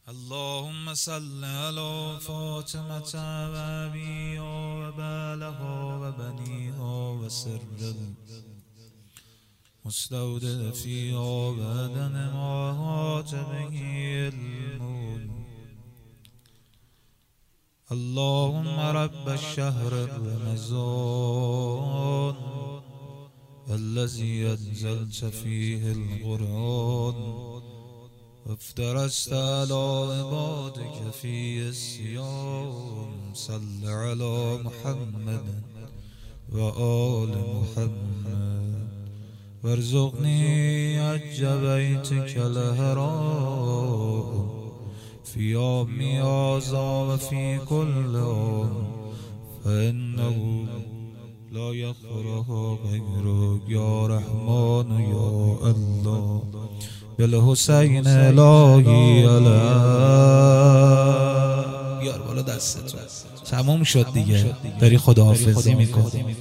اللهم صل على فاطمة وأبيها وبالها وبنيها وسر المستودع فيها وبدن ما أحاط به علمه. اللهم رب الشهر رمضان الذي أنزلت فيه القرآن وافترست على عبادك فيه الصيام، صل على محمد وآل محمد وارزقني حج بيتك الحرام في يوم هذا وفي كل عام، فإنه لا يخرج غيرك يا رحمن يا الله. بالحسین الهی علیه. بیار بالا دستتو. تموم شد دیگه، داری خداحافظی میکنی.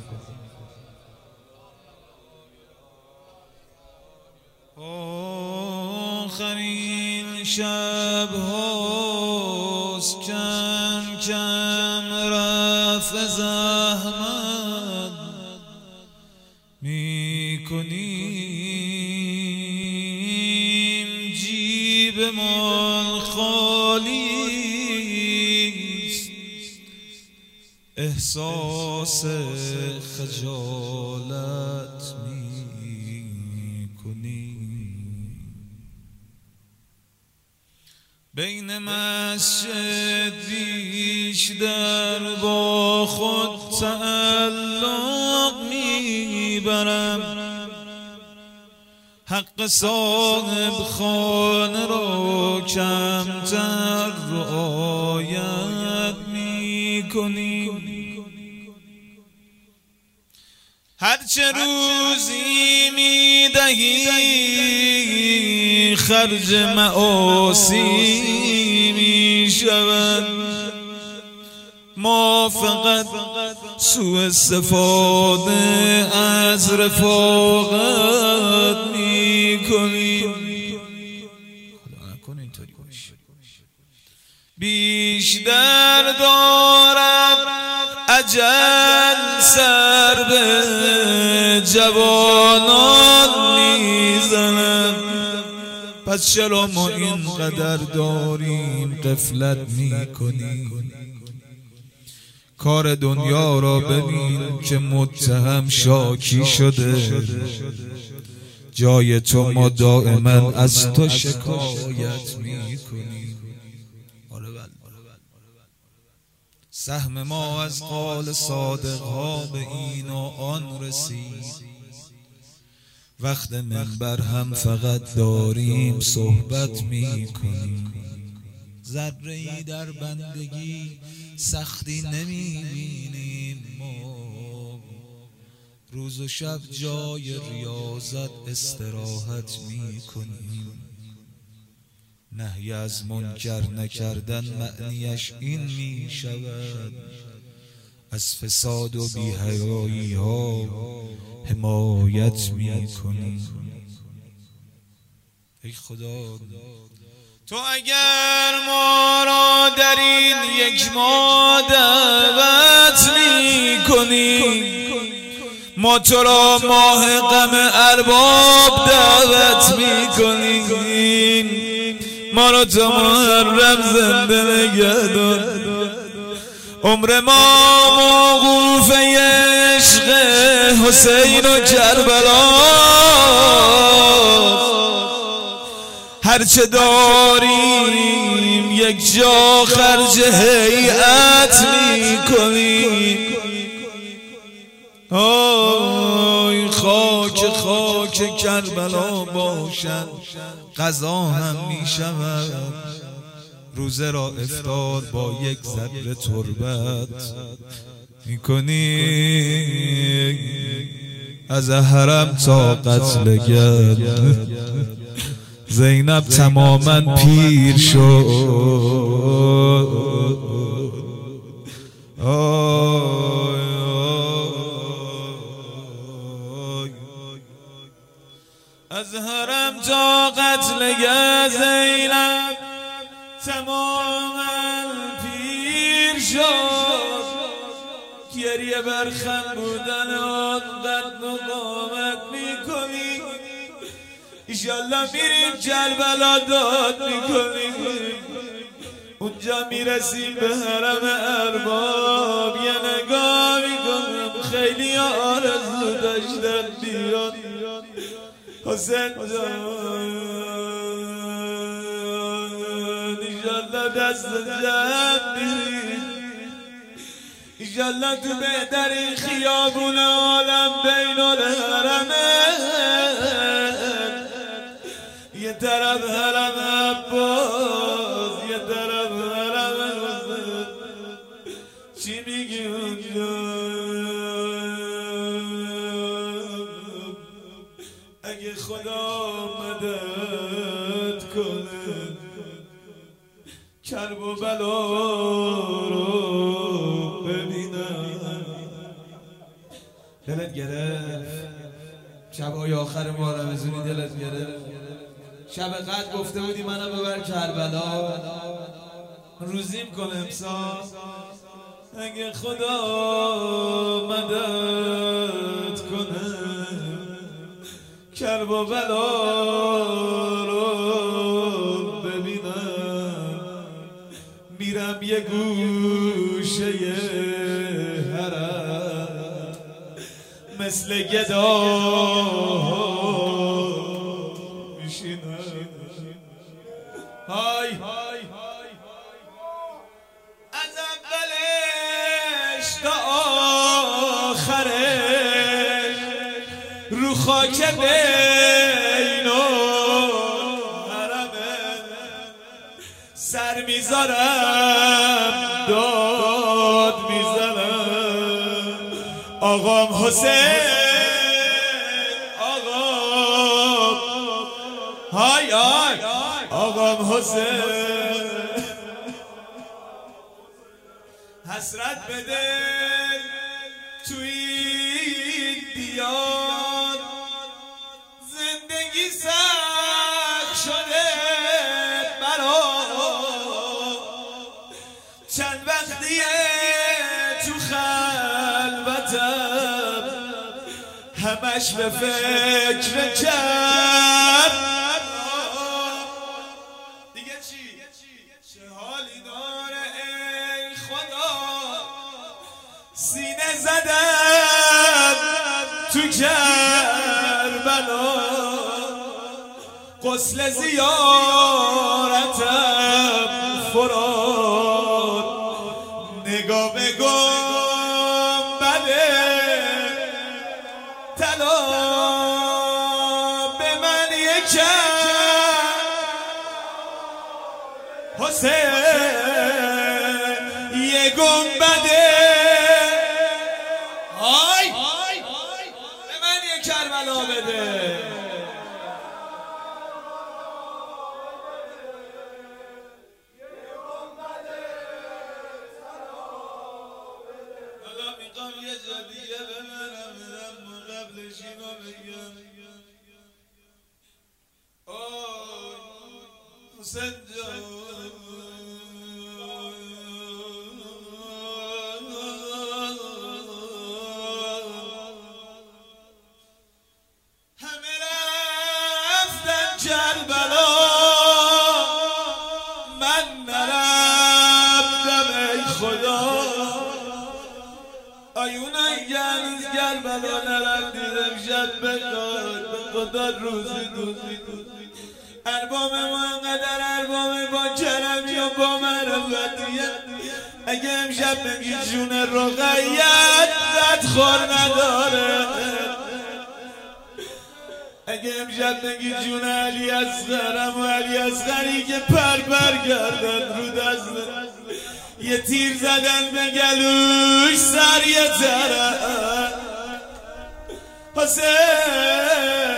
آخرین شب هاست کم کم رفع زحمت میکنیم، جیب مال خالیست، احساس خجالت میکنیم. بین مسجد بیشتر با خود تعلق میبرم، حق صاحب خانه را کمتر رعایت میکنیم. هرچه روزی میدهی خرج معاصی میشود، ما فقط سوء استفاده از رفاقت میکنیم. خدا نکنه اینطوری باشه. بیشتر دارد اجل سر به جوانان میزند، پس چرا ما اینقدر داریم غفلت میکنیم؟ کار دنیا را ببین که متهم شاکی شده، جای تو ما دائما از تو شکایت میکنیم. سهم ما از قول صادق ها به این و آن رسید، وقت منبر هم فقط داریم صحبت میکنیم. ذره‌ای در بندگی سختی نمیبینیم، ما روز و شب جای ریاضت استراحت میکنیم. نهی از منکر نکردن معنیش این میشود از فساد و بی‌حیایی ها حمایت میکنیم. ای خدا، تو اگر ما را در این یک ماه دعوت میکنی، ما تو را ماه غم ارباب دعوت میکنیم. ما را تو محرم زنده نگه دار، عمر ما موقوف عشق حسین و کربلا، هرچه داریم یک جا خرج هیئت میکنیم. آی خاک کربلا باشد قضا هم میشود، روزه را افطار با یک ذره تربت میکنیم. از حرم تا قتل گرد زینب تماما پیر شد. از حرم تا قتل زینب تمام پیر شد، گریه بر خم بودن آنقدر مقاومت میکنی، ایشالله میریم کربلا داد میکنیم، اونجا میرسیم به حرم ارباب، یه نگاه میکنم خیلی آرزو داشتن بیاد حسین جان، ایشالله دست جمع میریم، ایشالله تو بهترین خیابون عالم بین الحرمه، یه طرف حرم عباس یه طرف حرم حسین، چی میگی اونجا؟ اگه خدا مدد کنه کرب و بلا رو ببینم. دلت گرفت شبای آخر ما رمضونی، دلت گرفت شب قدر گفته بودی منو ببر کربلا، روزیم کن امسال اگه خدا مدد کنه کرب و بلا رو ببینم، میرم یه گوشه حرم مثل گدا میشینم، های از اولش تا آخرش رو خاک بین حرمه سر میذارم داد میزنم، آقام حسین آقام، های آقام حسین، حسرت بده توی این دیار، زندگی سخت شده برا، چند وقتیه تو خلوتم همش به فکر کرد دیگه چه حالی داره ای خدا، سینه زدم تو کربلا، غسل زیارتم فراد، نگاه به گنبد طلا به من یکم حسین یه گنبده، های به من یه کربلا بده، حالا میخوام یه جا دیگه ببرم قبلش اینو بگم، حسین جان کربلا من نرفتم ای خدا، آیونای گرز کربلا نرفتیدم شد بخواد به خدا روزی ارباب ما انقدر ارباب با کرم یا با معرفتیت، اگه امشب نمیگی جون رقیت ردخور نداره، اگه امشب نگی جون علی اصغرم و علی اصغری که پر گردن رو دست یه تیر زدن به گلوش سر یه طرف حسین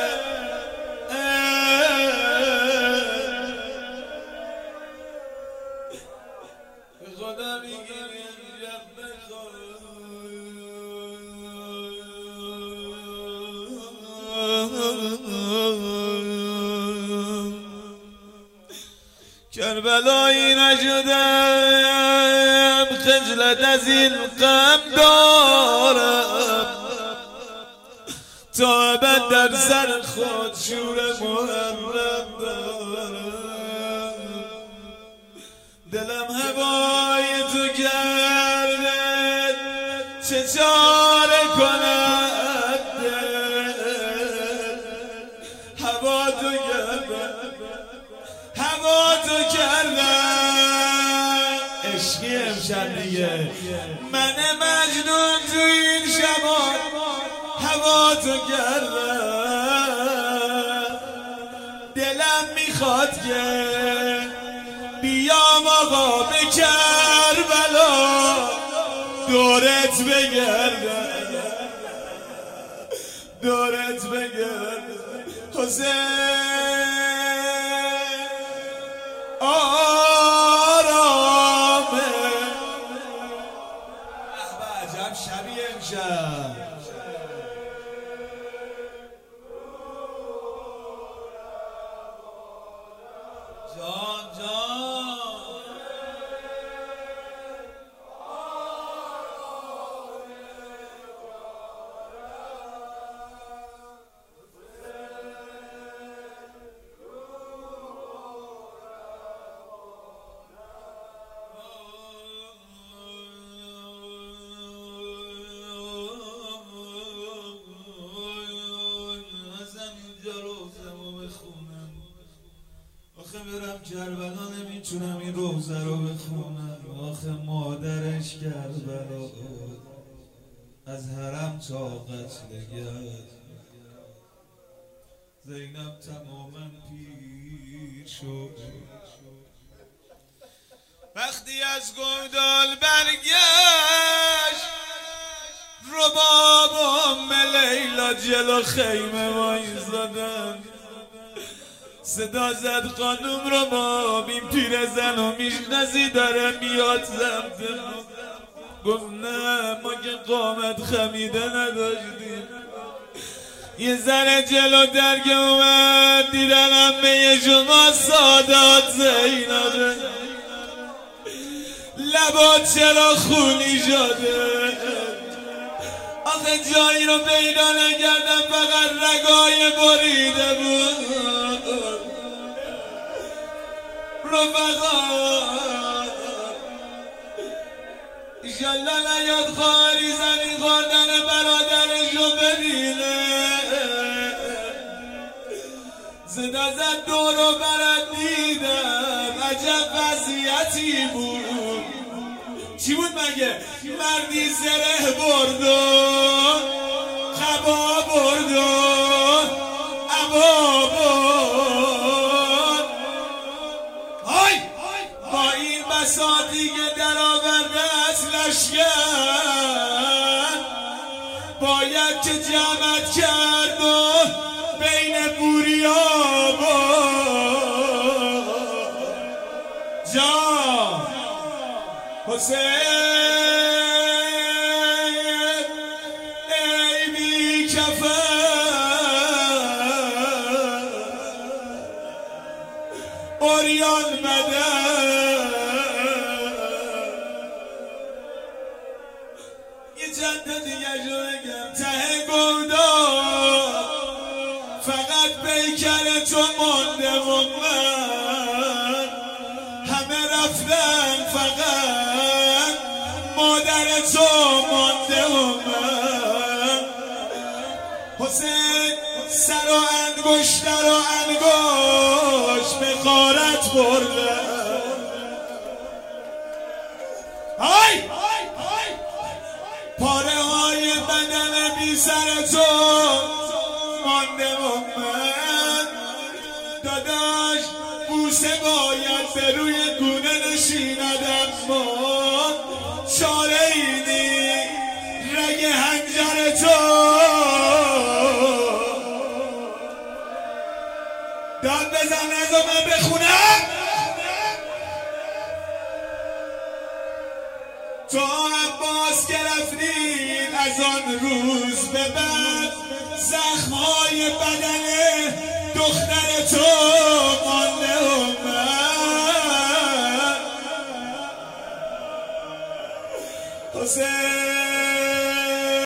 به خدا میگیم امشب کربلایی نشدم خجلت از این غم دارم تا ابد در سر خود شور محرم دارم دلم هوای تو کرده چه چاره کند هوا تو کرده هوا تو کردم عشقی امشب دیگه من مجنون تو این شبان هوا تو کردم دلم میخواد که بیام آقا به کربلا دورت بگردم دورت بگردم حسین آرامه عجب شبیه امشب جان جان آخه برم کربلا نمیتونم این روزه رو بخونم آخه مادرش کربلا از حرم تا قتلگرد زینب تماما پیر شد وقتی از گودال برگشت رباب ام لیلا جلو خیمه وایزادن صدا زد خانوم رو ما این پیرزن و میشناسی داره میاد سمت گفت نه ما که قامت خمیده نداشتیم یه ذره جلوتر که اومد دیدن همه شما سادات زینبه لبات چرا خونی شده آخه جایی رو پیدا نکردم فقط رگای بریده بود رفقا ایشالله نیاد خواهری زمین خوردن برادرشو ببینه صدا زد دورو برد دیدم عجب وضعیتی بود چی بود مگه مردی زره بردو خبا بردو عبا برد های با این بساطی که در آورده از لشکر باید که جمعت کرد و بین بوریا جا حسین ای بی کفن اوریان مدن یه چند تا دیگه جو بگم ته گودال فقط پیکر تو مانده و من همه رفتن فقط مادر تو مانده و من حسین سر و انگشتر و انگشت به غارت برده های پاره های بدن بی سر تو مانده و من داداش بوسه باید به روی گونه نشیندم ما چاره اینی رگ هنجر تو داد بزن نزا من بخونم تو عباس گرفتین از آن روز به بعد زخمهای بدن دختر تو مانده و من حسین